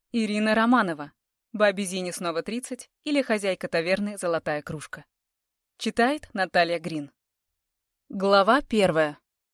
Ирина Романова. Бабе Зине снова 30 или хозяйка таверны «Золотая кружка». Читает Наталья Грин. Глава 1.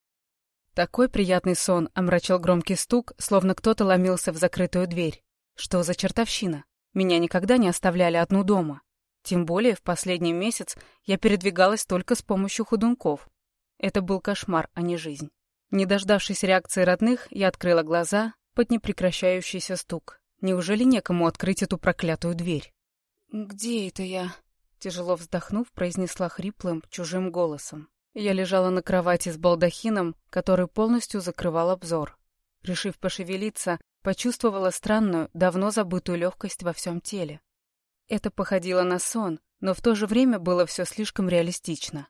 Такой приятный сон омрачил громкий стук, словно кто-то ломился в закрытую дверь. Что за чертовщина? Меня никогда не оставляли одну дома. Тем более в последний месяц я передвигалась только с помощью ходунков. Это был кошмар, а не жизнь. Не дождавшись реакции родных, я открыла глаза под непрекращающийся стук. Неужели некому открыть эту проклятую дверь? «Где это я?» Тяжело вздохнув, произнесла хриплым, чужим голосом. Я лежала на кровати с балдахином, который полностью закрывал обзор. Решив пошевелиться, почувствовала странную, давно забытую легкость во всем теле. Это походило на сон, но в то же время было все слишком реалистично.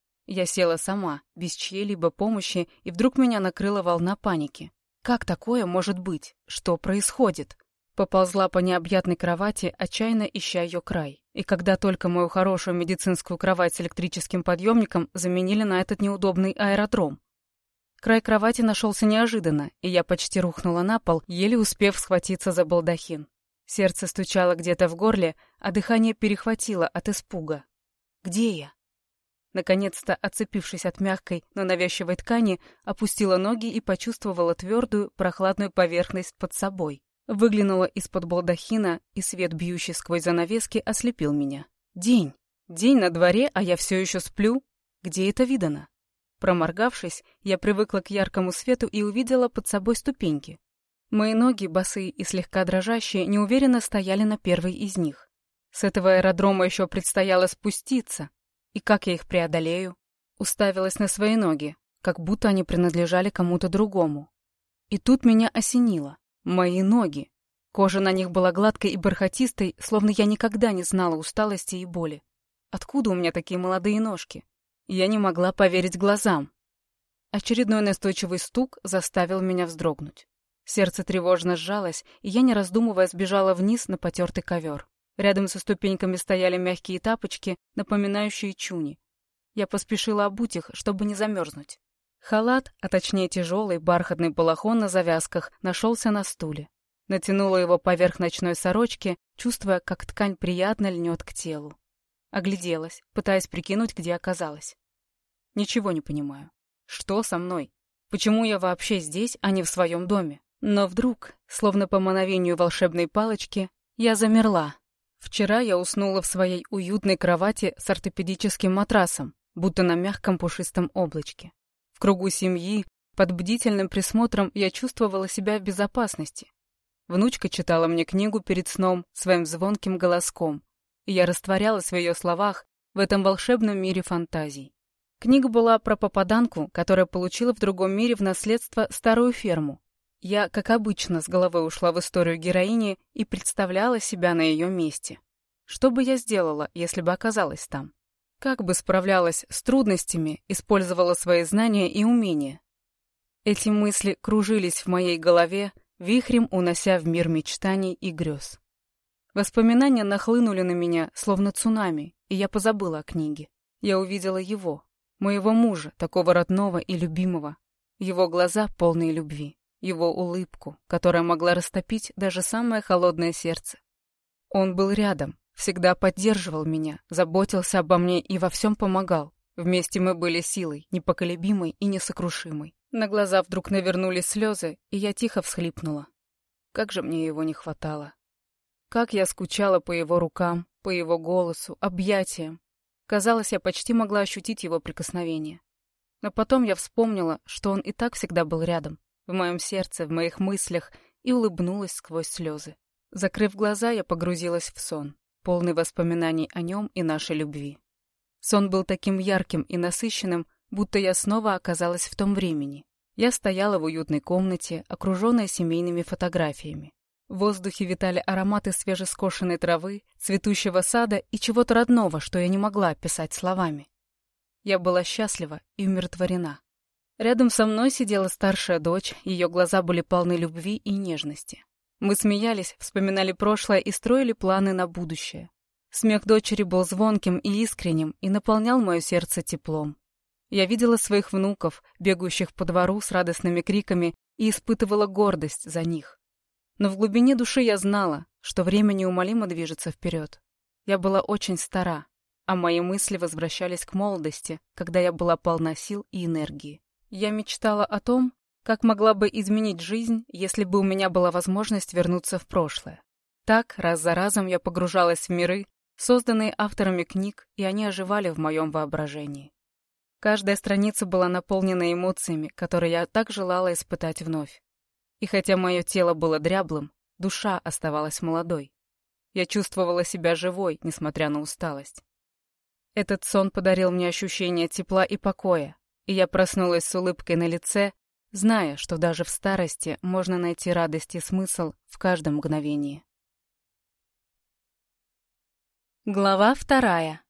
Я села сама, без чьей-либо помощи, и вдруг меня накрыла волна паники. Как такое может быть? Что происходит? Поползла по необъятной кровати, отчаянно ища ее край. И когда только мою хорошую медицинскую кровать с электрическим подъемником заменили на этот неудобный аэродром. Край кровати нашелся неожиданно, и я почти рухнула на пол, еле успев схватиться за балдахин. Сердце стучало где-то в горле, а дыхание перехватило от испуга. Где я? Наконец-то, отцепившись от мягкой, но навязчивой ткани, опустила ноги и почувствовала твердую, прохладную поверхность под собой. Выглянула из-под балдахина, и свет, бьющий сквозь занавески, ослепил меня. День. День на дворе, а я все еще сплю? Где это видано? Проморгавшись, я привыкла к яркому свету и увидела под собой ступеньки. Мои ноги, босые и слегка дрожащие, неуверенно стояли на первой из них. С этого аэродрома еще предстояло спуститься. И как я их преодолею? Уставилась на свои ноги, как будто они принадлежали кому-то другому. И тут меня осенило. Мои ноги. Кожа на них была гладкой и бархатистой, словно я никогда не знала усталости и боли. Откуда у меня такие молодые ножки? Я не могла поверить глазам. Очередной настойчивый стук заставил меня вздрогнуть. Сердце тревожно сжалось, и я, не раздумывая, сбежала вниз на потертый ковер. Рядом со ступеньками стояли мягкие тапочки, напоминающие чуни. Я поспешила обуть их, чтобы не замерзнуть. Халат, а точнее тяжелый бархатный балахон на завязках, нашелся на стуле. Натянула его поверх ночной сорочки, чувствуя, как ткань приятно льнет к телу. Огляделась, пытаясь прикинуть, где оказалась. Ничего не понимаю. Что со мной? Почему я вообще здесь, а не в своем доме? Но вдруг, словно по мановению волшебной палочки, я замерла. Вчера я уснула в своей уютной кровати с ортопедическим матрасом, будто на мягком пушистом облачке. В кругу семьи, под бдительным присмотром я чувствовала себя в безопасности. Внучка читала мне книгу перед сном своим звонким голоском, и я растворялась в ее словах в этом волшебном мире фантазий. Книга была про попаданку, которая получила в другом мире в наследство старую ферму. Я, как обычно, с головой ушла в историю героини и представляла себя на ее месте. Что бы я сделала, если бы оказалась там? Как бы справлялась с трудностями, использовала свои знания и умения? Эти мысли кружились в моей голове, вихрем унося в мир мечтаний и грез. Воспоминания нахлынули на меня, словно цунами, и я позабыла о книге. Я увидела его, моего мужа, такого родного и любимого, его глаза, полные любви, его улыбку, которая могла растопить даже самое холодное сердце. Он был рядом, всегда поддерживал меня, заботился обо мне и во всем помогал. Вместе мы были силой, непоколебимой и несокрушимой. На глаза вдруг навернулись слезы, и я тихо всхлипнула. Как же мне его не хватало. Как я скучала по его рукам, по его голосу, объятиям. Казалось, я почти могла ощутить его прикосновение. Но потом я вспомнила, что он и так всегда был рядом, в моем сердце, в моих мыслях, и улыбнулась сквозь слезы. Закрыв глаза, я погрузилась в сон, полный воспоминаний о нем и нашей любви. Сон был таким ярким и насыщенным, будто я снова оказалась в том времени. Я стояла в уютной комнате, окруженная семейными фотографиями. В воздухе витали ароматы свежескошенной травы, цветущего сада и чего-то родного, что я не могла описать словами. Я была счастлива и умиротворена. Рядом со мной сидела старшая дочь, ее глаза были полны любви и нежности. Мы смеялись, вспоминали прошлое и строили планы на будущее. Смех дочери был звонким и искренним и наполнял мое сердце теплом. Я видела своих внуков, бегающих по двору с радостными криками, и испытывала гордость за них. Но в глубине души я знала, что время неумолимо движется вперед. Я была очень стара, а мои мысли возвращались к молодости, когда я была полна сил и энергии. Я мечтала о том, как могла бы изменить жизнь, если бы у меня была возможность вернуться в прошлое. Так, раз за разом я погружалась в миры, созданные авторами книг, и они оживали в моем воображении. Каждая страница была наполнена эмоциями, которые я так желала испытать вновь. И хотя мое тело было дряблым, душа оставалась молодой. Я чувствовала себя живой, несмотря на усталость. Этот сон подарил мне ощущение тепла и покоя, и я проснулась с улыбкой на лице, зная, что даже в старости можно найти радость и смысл в каждом мгновении. Глава 2.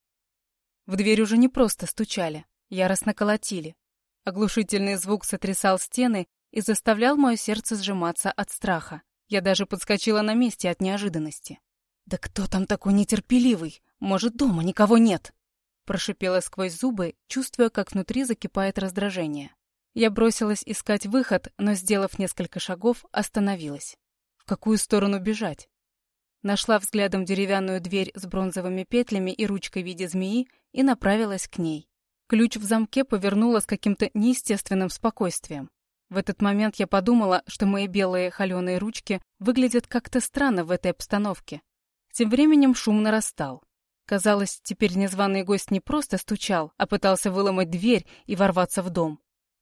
В дверь уже не просто стучали, яростно колотили. Оглушительный звук сотрясал стены и заставлял мое сердце сжиматься от страха. Я даже подскочила на месте от неожиданности. «Да кто там такой нетерпеливый? Может, дома никого нет?» Прошипела сквозь зубы, чувствуя, как внутри закипает раздражение. Я бросилась искать выход, но, сделав несколько шагов, остановилась. В какую сторону бежать? Нашла взглядом деревянную дверь с бронзовыми петлями и ручкой в виде змеи и направилась к ней. Ключ в замке повернула с каким-то неестественным спокойствием. В этот момент я подумала, что мои белые холеные ручки выглядят как-то странно в этой обстановке. Тем временем шум нарастал. Казалось, теперь незваный гость не просто стучал, а пытался выломать дверь и ворваться в дом.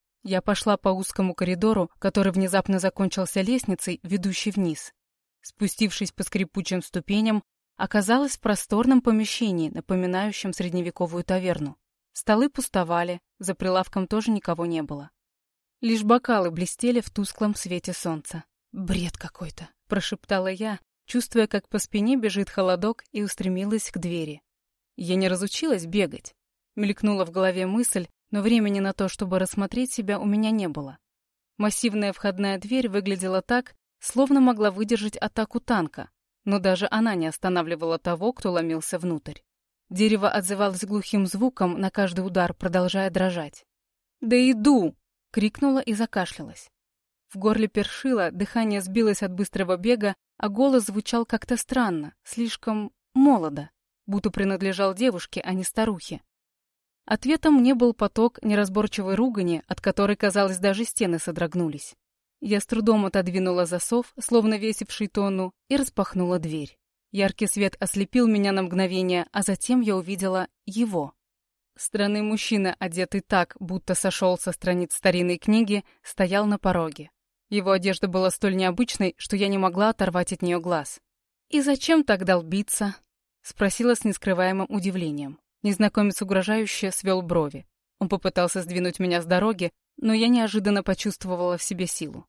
Я пошла по узкому коридору, который внезапно закончился лестницей, ведущей вниз. Спустившись по скрипучим ступеням, оказалась в просторном помещении, напоминающем средневековую таверну. Столы пустовали, за прилавком тоже никого не было. Лишь бокалы блестели в тусклом свете солнца. «Бред какой-то», — прошептала я, чувствуя, как по спине бежит холодок, и устремилась к двери. Я не разучилась бегать. Мелькнула в голове мысль, но времени на то, чтобы рассмотреть себя, у меня не было. Массивная входная дверь выглядела так, словно могла выдержать атаку танка, но даже она не останавливала того, кто ломился внутрь. Дерево отзывалось глухим звуком на каждый удар, продолжая дрожать. «Да иду!» — крикнула и закашлялась. В горле першило, дыхание сбилось от быстрого бега, а голос звучал как-то странно, слишком молодо, будто принадлежал девушке, а не старухе. Ответом мне был поток неразборчивой ругани, от которой, казалось, даже стены содрогнулись. Я с трудом отодвинула засов, словно весивший тонну, и распахнула дверь. Яркий свет ослепил меня на мгновение, а затем я увидела его. Странный мужчина, одетый так, будто сошел со страниц старинной книги, стоял на пороге. Его одежда была столь необычной, что я не могла оторвать от нее глаз. «И зачем так долбиться?» — спросила с нескрываемым удивлением. Незнакомец угрожающе свел брови. Он попытался сдвинуть меня с дороги, но я неожиданно почувствовала в себе силу.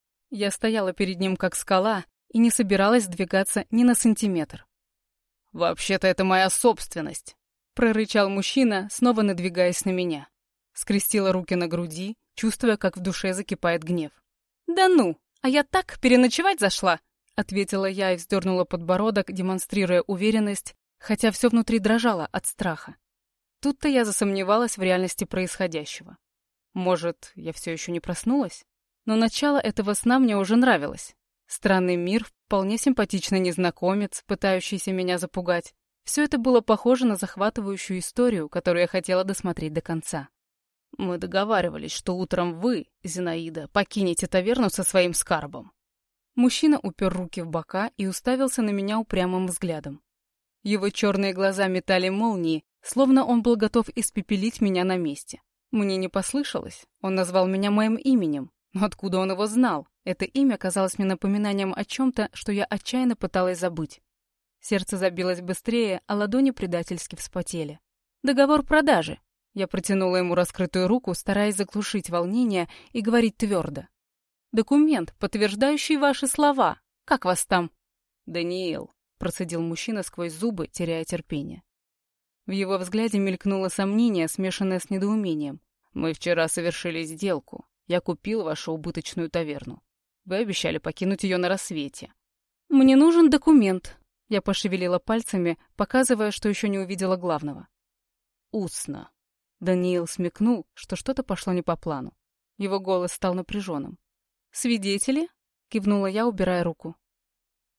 Я стояла перед ним как скала и не собиралась сдвигаться ни на сантиметр. «Вообще-то это моя собственность», — прорычал мужчина, снова надвигаясь на меня. Скрестила руки на груди, чувствуя, как в душе закипает гнев. «Да ну, а я так переночевать зашла», — ответила я и вздернула подбородок, демонстрируя уверенность, хотя все внутри дрожало от страха. Тут-то я засомневалась в реальности происходящего. Может, я все еще не проснулась? Но начало этого сна мне уже нравилось. Странный мир, вполне симпатичный незнакомец, пытающийся меня запугать. Все это было похоже на захватывающую историю, которую я хотела досмотреть до конца. «Мы договаривались, что утром вы, Зинаида, покинете таверну со своим скарбом». Мужчина упер руки в бока и уставился на меня упрямым взглядом. Его черные глаза метали молнии, словно он был готов испепелить меня на месте. Мне не послышалось, он назвал меня моим именем. Но откуда он его знал? Это имя казалось мне напоминанием о чем-то, что я отчаянно пыталась забыть. Сердце забилось быстрее, а ладони предательски вспотели. «Договор продажи». Я протянула ему раскрытую руку, стараясь заглушить волнение и говорить твердо. «Документ, подтверждающий ваши слова. Как вас там?» «Даниил», — процедил мужчина сквозь зубы, теряя терпение. В его взгляде мелькнуло сомнение, смешанное с недоумением. «Мы вчера совершили сделку. Я купил вашу убыточную таверну. Вы обещали покинуть ее на рассвете». «Мне нужен документ», — я пошевелила пальцами, показывая, что еще не увидела главного. «Устно». Даниил смекнул, что что-то пошло не по плану. Его голос стал напряженным. «Свидетели?» — кивнула я, убирая руку.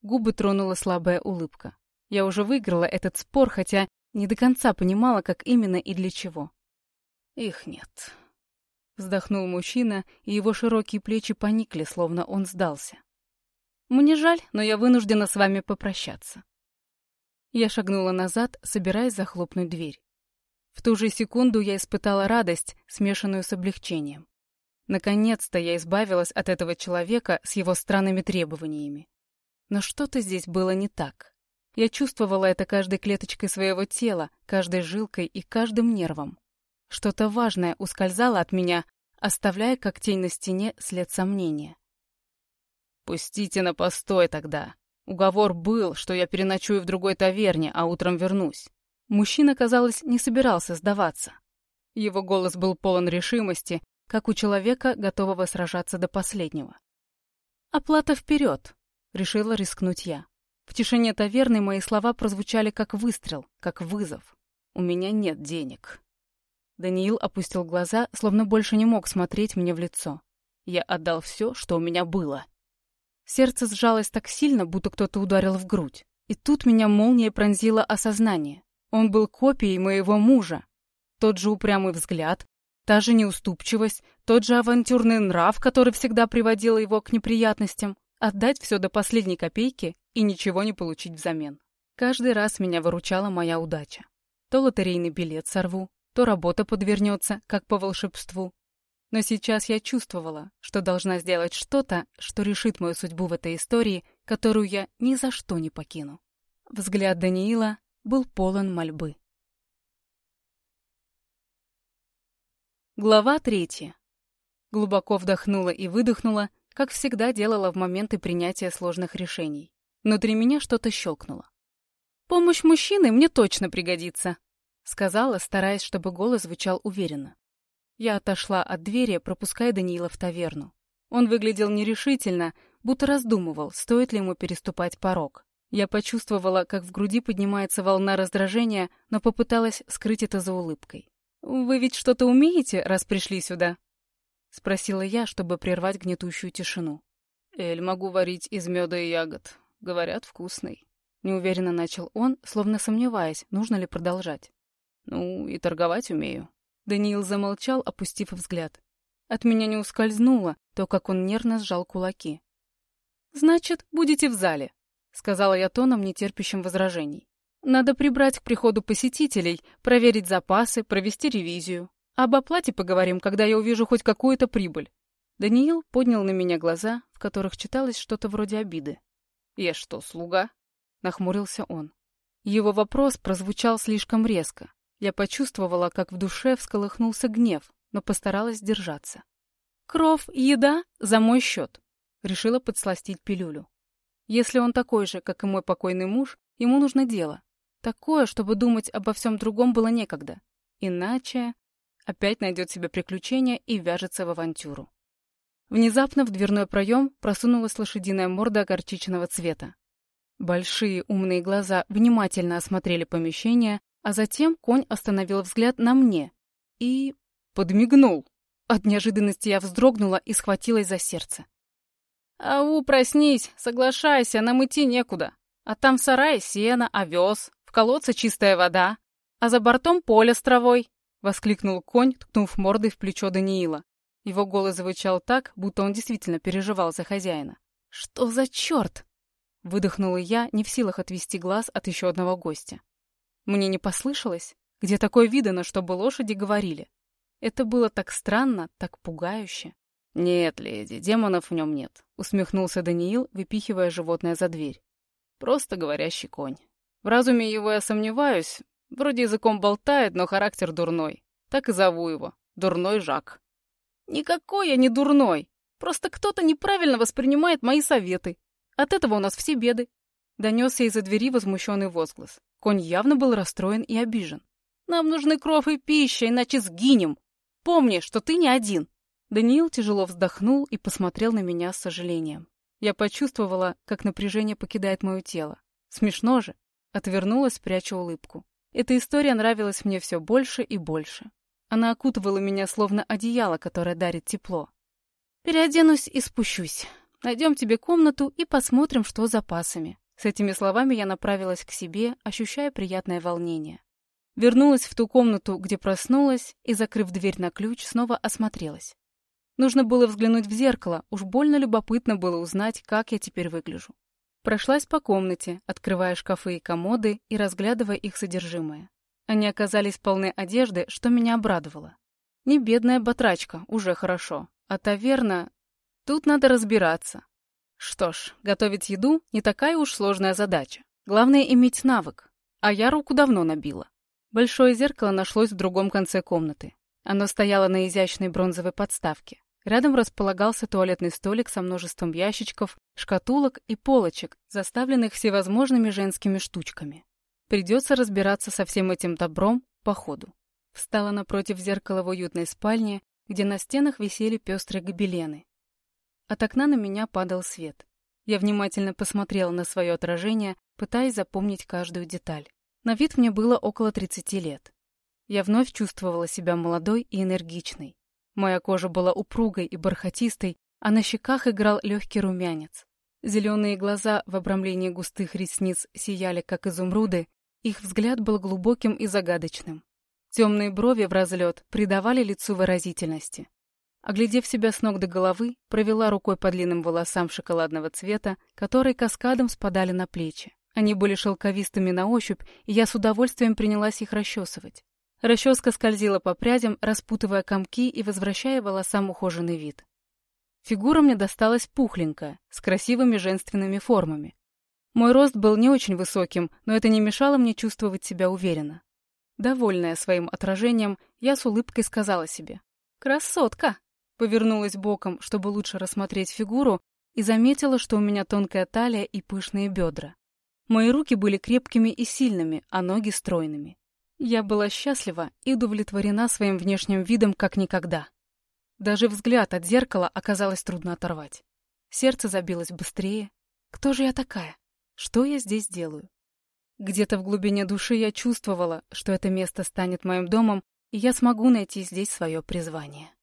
Губы тронула слабая улыбка. Я уже выиграла этот спор, хотя не до конца понимала, как именно и для чего. «Их нет». Вздохнул мужчина, и его широкие плечи поникли, словно он сдался. «Мне жаль, но я вынуждена с вами попрощаться». Я шагнула назад, собираясь захлопнуть дверь. В ту же секунду я испытала радость, смешанную с облегчением. Наконец-то я избавилась от этого человека с его странными требованиями. Но что-то здесь было не так. Я чувствовала это каждой клеточкой своего тела, каждой жилкой и каждым нервом. Что-то важное ускользало от меня, оставляя как тень на стене след сомнения. «Пустите на постой тогда. Уговор был, что я переночую в другой таверне, а утром вернусь». Мужчина, казалось, не собирался сдаваться. Его голос был полон решимости, как у человека, готового сражаться до последнего. «Оплата вперед!» — решила рискнуть я. В тишине таверны мои слова прозвучали как выстрел, как вызов. «У меня нет денег». Даниил опустил глаза, словно больше не мог смотреть мне в лицо. Я отдал все, что у меня было. Сердце сжалось так сильно, будто кто-то ударил в грудь. И тут меня молнией пронзило осознание. Он был копией моего мужа. Тот же упрямый взгляд, та же неуступчивость, тот же авантюрный нрав, который всегда приводил его к неприятностям. Отдать все до последней копейки и ничего не получить взамен. Каждый раз меня выручала моя удача. То лотерейный билет сорву, то работа подвернется, как по волшебству. Но сейчас я чувствовала, что должна сделать что-то, что решит мою судьбу в этой истории, которую я ни за что не покину. Взгляд Даниила был полон мольбы. Глава 3. Глубоко вдохнула и выдохнула, как всегда делала в моменты принятия сложных решений. Внутри меня что-то щелкнуло. «Помощь мужчины мне точно пригодится», — сказала, стараясь, чтобы голос звучал уверенно. Я отошла от двери, пропуская Даниила в таверну. Он выглядел нерешительно, будто раздумывал, стоит ли ему переступать порог. Я почувствовала, как в груди поднимается волна раздражения, но попыталась скрыть это за улыбкой. «Вы ведь что-то умеете, раз пришли сюда?» — спросила я, чтобы прервать гнетущую тишину. «Эль могу варить из меда и ягод. Говорят, вкусный». Неуверенно начал он, словно сомневаясь, нужно ли продолжать. «Ну, и торговать умею». Даниил замолчал, опустив взгляд. От меня не ускользнуло то, как он нервно сжал кулаки. «Значит, будете в зале», — сказала я тоном, нетерпящим возражений. «Надо прибрать к приходу посетителей, проверить запасы, провести ревизию. Об оплате поговорим, когда я увижу хоть какую-то прибыль». Даниил поднял на меня глаза, в которых читалось что-то вроде обиды. «Я что, слуга?» — нахмурился он. Его вопрос прозвучал слишком резко. Я почувствовала, как в душе всколыхнулся гнев, но постаралась держаться. «Кров и еда за мой счет», — решила подсластить пилюлю. Если он такой же, как и мой покойный муж, ему нужно дело. Такое, чтобы думать обо всем другом было некогда. Иначе опять найдет себе приключения и вяжется в авантюру. Внезапно в дверной проем просунулась лошадиная морда горчичного цвета. Большие умные глаза внимательно осмотрели помещение, а затем конь остановил взгляд на мне и подмигнул. От неожиданности я вздрогнула и схватилась за сердце. «Ау, проснись, соглашайся, нам идти некуда. А там в сарае сено, овес, в колодце чистая вода, а за бортом поле с травой», — воскликнул конь, ткнув мордой в плечо Даниила. Его голос звучал так, будто он действительно переживал за хозяина. «Что за черт?» — выдохнула я, не в силах отвести глаз от еще одного гостя. Мне не послышалось? Где такое видано, чтобы лошади говорили? Это было так странно, так пугающе. «Нет, леди, демонов в нем нет», — усмехнулся Даниил, выпихивая животное за дверь. «Просто говорящий конь. В разуме его я сомневаюсь. Вроде языком болтает, но характер дурной. Так и зову его. Дурной Жак». «Никакой я не дурной. Просто кто-то неправильно воспринимает мои советы. От этого у нас все беды». Донесся из-за двери возмущенный возглас. Конь явно был расстроен и обижен. «Нам нужны кров и пища, иначе сгинем. Помни, что ты не один». Даниил тяжело вздохнул и посмотрел на меня с сожалением. Я почувствовала, как напряжение покидает мое тело. Смешно же. Отвернулась, пряча улыбку. Эта история нравилась мне все больше и больше. Она окутывала меня словно одеяло, которое дарит тепло. «Переоденусь и спущусь. Найдем тебе комнату и посмотрим, что с запасами». С этими словами я направилась к себе, ощущая приятное волнение. Вернулась в ту комнату, где проснулась, и, закрыв дверь на ключ, снова осмотрелась. Нужно было взглянуть в зеркало, уж больно любопытно было узнать, как я теперь выгляжу. Прошлась по комнате, открывая шкафы и комоды и разглядывая их содержимое. Они оказались полны одежды, что меня обрадовало. Не бедная батрачка, уже хорошо. А таверна... Тут надо разбираться. Что ж, готовить еду не такая уж сложная задача. Главное иметь навык. А я руку давно набила. Большое зеркало нашлось в другом конце комнаты. Оно стояло на изящной бронзовой подставке. Рядом располагался туалетный столик со множеством ящичков, шкатулок и полочек, заставленных всевозможными женскими штучками. Придется разбираться со всем этим добром по ходу. Встала напротив зеркала в уютной спальне, где на стенах висели пестрые гобелены. От окна на меня падал свет. Я внимательно посмотрела на свое отражение, пытаясь запомнить каждую деталь. На вид мне было около 30 лет. Я вновь чувствовала себя молодой и энергичной. Моя кожа была упругой и бархатистой, а на щеках играл легкий румянец. Зеленые глаза в обрамлении густых ресниц сияли, как изумруды, их взгляд был глубоким и загадочным. Темные брови вразлет придавали лицу выразительности. Оглядев себя с ног до головы, провела рукой по длинным волосам шоколадного цвета, которые каскадом спадали на плечи. Они были шелковистыми на ощупь, и я с удовольствием принялась их расчесывать. Расческа скользила по прядям, распутывая комки и возвращая волосам ухоженный вид. Фигура мне досталась пухленькая, с красивыми женственными формами. Мой рост был не очень высоким, но это не мешало мне чувствовать себя уверенно. Довольная своим отражением, я с улыбкой сказала себе: «Красотка!» Повернулась боком, чтобы лучше рассмотреть фигуру, и заметила, что у меня тонкая талия и пышные бедра. Мои руки были крепкими и сильными, а ноги стройными. Я была счастлива и удовлетворена своим внешним видом как никогда. Даже взгляд от зеркала оказалось трудно оторвать. Сердце забилось быстрее. Кто же я такая? Что я здесь делаю? Где-то в глубине души я чувствовала, что это место станет моим домом, и я смогу найти здесь свое призвание.